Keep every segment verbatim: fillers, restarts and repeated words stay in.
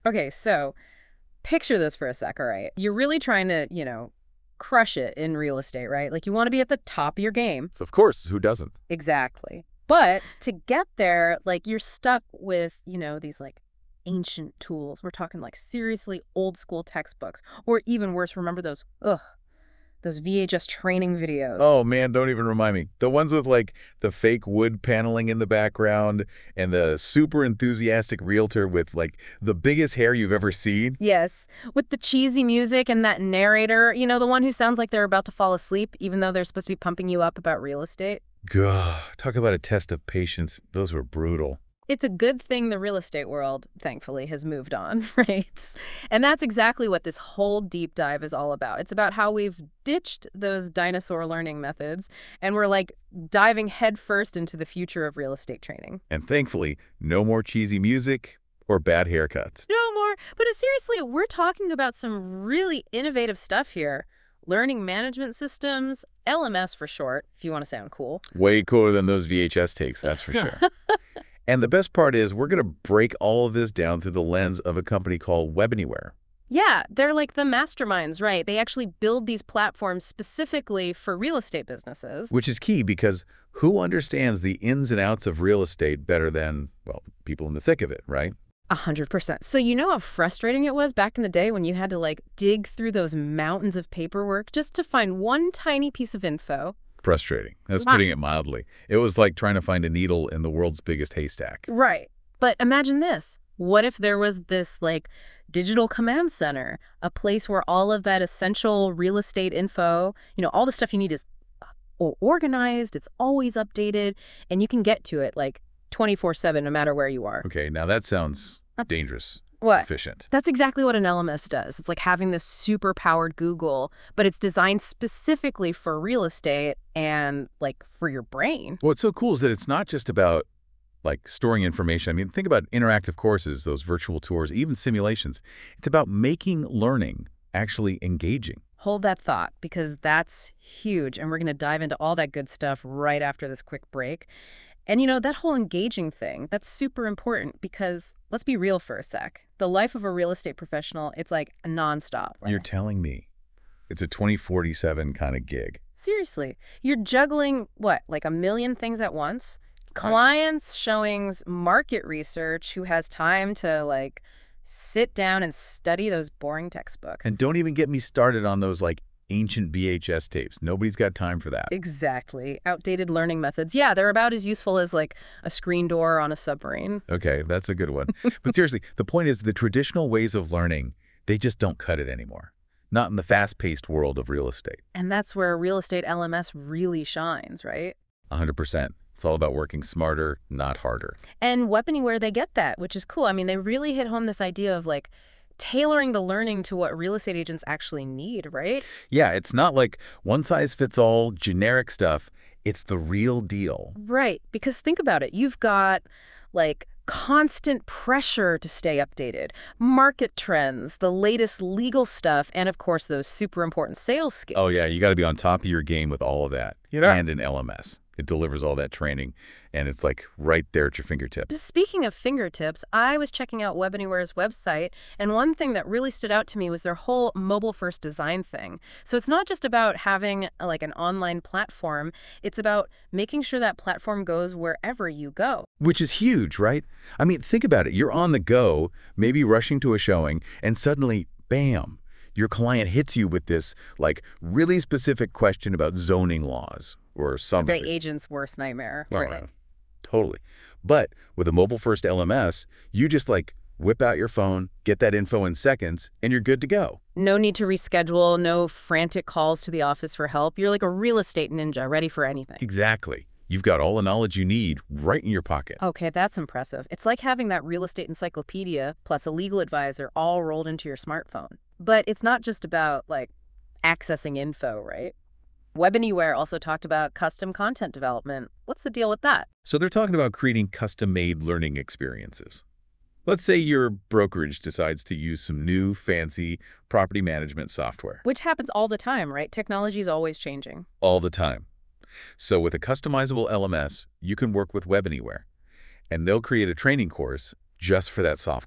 Okay, so picture this for a sec, all right? You're really trying to, you know, crush it in real estate, right? Like you want to be at the top of your game. So of course, who doesn't? Exactly. But to get there, like you're stuck with, you know, these like ancient tools. We're talking like seriously old school textbooks. Or even worse, remember those, ugh, those V H S training videos. Oh man, don't even remind me. The ones with like the fake wood paneling in the background and the super enthusiastic realtor with like the biggest hair you've ever seen. Yes, with the cheesy music and that narrator, you know, the one who sounds like they're about to fall asleep, even though they're supposed to be pumping you up about real estate. Gah, talk about a test of patience. Those were brutal. It's a good thing the real estate world, thankfully, has moved on, right? And that's exactly what this whole deep dive is all about. It's about how we've ditched those dinosaur learning methods and we're like diving headfirst into the future of real estate training. And thankfully, no more cheesy music or bad haircuts. No more. But uh, seriously, we're talking about some really innovative stuff here. Learning management systems, L M S for short, if you want to sound cool. Way cooler than those V H S takes, that's for sure. And the best part is we're going to break all of this down through the lens of a company called Webanyware. Yeah, they're like the masterminds, right? They actually build these platforms specifically for real estate businesses. Which is key because who understands the ins and outs of real estate better than, well, people in the thick of it, right? A hundred percent. So you know how frustrating it was back in the day when you had to like dig through those mountains of paperwork just to find one tiny piece of info? Frustrating. That's Wow. putting it mildly. It was like trying to find a needle in the world's biggest haystack. Right. But imagine this. What if there was this like digital command center, a place where all of that essential real estate info, you know, all the stuff you need is uh, organized, it's always updated, and you can get to it like twenty-four seven no matter where you are. Okay, now that sounds dangerous. What? Efficient. That's exactly what an L M S does. It's like having this super powered Google, but it's designed specifically for real estate and like for your brain. What's so cool is that it's not just about like storing information. I mean, think about interactive courses, those virtual tours, even simulations. It's about making learning actually engaging. Hold that thought because that's huge. And we're going to dive into all that good stuff right after this quick break. And, you know, that whole engaging thing, that's super important because let's be real for a sec. The life of a real estate professional, it's like nonstop. You're telling me it's a twenty forty-seven kind of gig. Seriously. You're juggling, what, like a million things at once? Clients, showings, market research, who has time to, like, sit down and study those boring textbooks. And don't even get me started on those, like, ancient V H S tapes. Nobody's got time for that. Exactly. Outdated learning methods. Yeah, they're about as useful as like a screen door on a submarine. Okay, that's a good one. But seriously, the point is the traditional ways of learning, they just don't cut it anymore. Not in the fast-paced world of real estate. And that's where a real estate L M S really shines, right? one hundred percent. It's all about working smarter, not harder. And Webanyware, they get that, which is cool. I mean, they really hit home this idea of like tailoring the learning to what real estate agents actually need, right? Yeah, it's not like one-size-fits-all generic stuff. It's the real deal. Right, because think about it. You've got like constant pressure to stay updated, market trends, the latest legal stuff, and of course those super important sales skills. Oh yeah, you got to be on top of your game with all of that. Yeah. And an L M S. It delivers all that training, and it's like right there at your fingertips. Speaking of fingertips, I was checking out Webanyware's website, and one thing that really stood out to me was their whole mobile-first design thing. So it's not just about having uh, like an online platform, it's about making sure that platform goes wherever you go. Which is huge, right? I mean, think about it. You're on the go, maybe rushing to a showing, and suddenly, bam, your client hits you with this like really specific question about zoning laws or something. The agent's worst nightmare. Well, Right. uh, totally. But with a mobile-first L M S, you just like whip out your phone, get that info in seconds, and you're good to go. No need to reschedule, no frantic calls to the office for help. You're like a real estate ninja, ready for anything. Exactly. You've got all the knowledge you need right in your pocket. Okay, that's impressive. It's like having that real estate encyclopedia plus a legal advisor all rolled into your smartphone. But it's not just about, like, accessing info, right? Webanyware also talked about custom content development. What's the deal with that? So they're talking about creating custom-made learning experiences. Let's say your brokerage decides to use some new, fancy property management software. Which happens all the time, right? Technology is always changing. All the time. So with a customizable L M S, you can work with Webanyware, and they'll create a training course just for that software.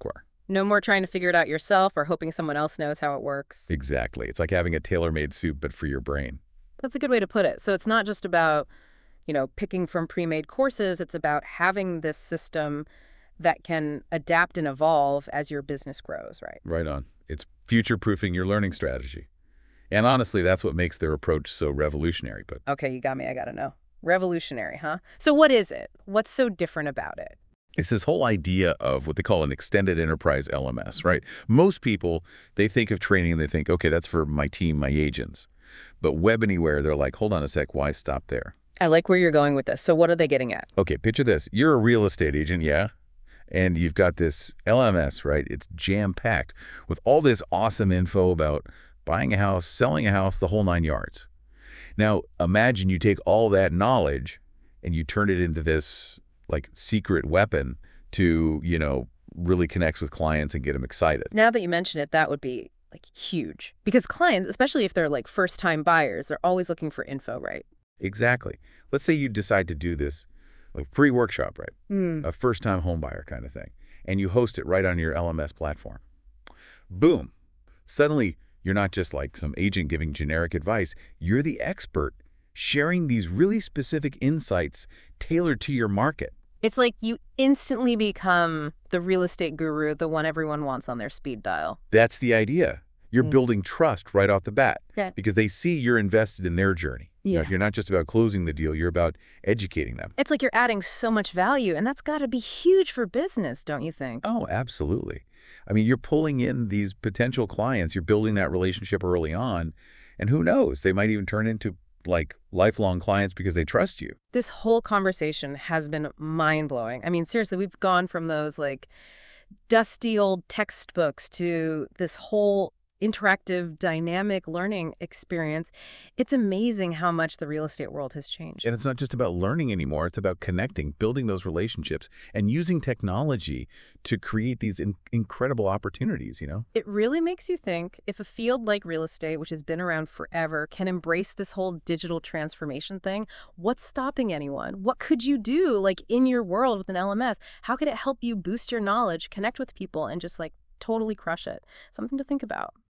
No more trying to figure it out yourself or hoping someone else knows how it works. Exactly. It's like having a tailor-made soup, but for your brain. That's a good way to put it. So it's not just about, you know, picking from pre-made courses. It's about having this system that can adapt and evolve as your business grows, right? Right on. It's future-proofing your learning strategy. And honestly, that's what makes their approach so revolutionary. But Okay, you got me. I got to know. Revolutionary, huh? So what is it? What's so different about it? it's this whole idea of what they call an extended enterprise L M S, right? Most people, they think of training and they think, okay, that's for my team, my agents. But Web Anywhere, they're like, hold on a sec, why stop there? I like where you're going with this. So what are they getting at? Okay, picture this. You're a real estate agent, yeah? And you've got this L M S, right? It's jam-packed with all this awesome info about buying a house, selling a house, the whole nine yards. Now, imagine you take all that knowledge and you turn it into this, like, secret weapon to, you know, really connects with clients and get them excited. Now that you mention it, that would be, like, huge. Because clients, especially if they're, like, first-time buyers, they're always looking for info, right? Exactly. Let's say you decide to do this, like, free workshop, right? Mm. A first-time home buyer kind of thing. And you host it right on your L M S platform. Boom. Suddenly, you're not just like some agent giving generic advice. You're the expert sharing these really specific insights tailored to your market. It's like you instantly become the real estate guru, the one everyone wants on their speed dial. That's the idea. You're Mm. building trust right off the bat Yeah. because they see you're invested in their journey. You know, Yeah. you're not just about closing the deal, you're about educating them. It's like you're adding so much value, and that's got to be huge for business, don't you think? Oh, absolutely. I mean, you're pulling in these potential clients, you're building that relationship early on, and who knows, they might even turn into like lifelong clients because they trust you. This whole conversation has been mind-blowing. I mean, seriously, we've gone from those like dusty old textbooks to this whole interactive, dynamic learning experience. It's amazing how much the real estate world has changed. And it's not just about learning anymore, it's about connecting, building those relationships, and using technology to create these in incredible opportunities, you know? It really makes you think if a field like real estate, which has been around forever, can embrace this whole digital transformation thing, what's stopping anyone? What could you do like in your world with an L M S? How could it help you boost your knowledge, connect with people, and just like totally crush it? Something to think about.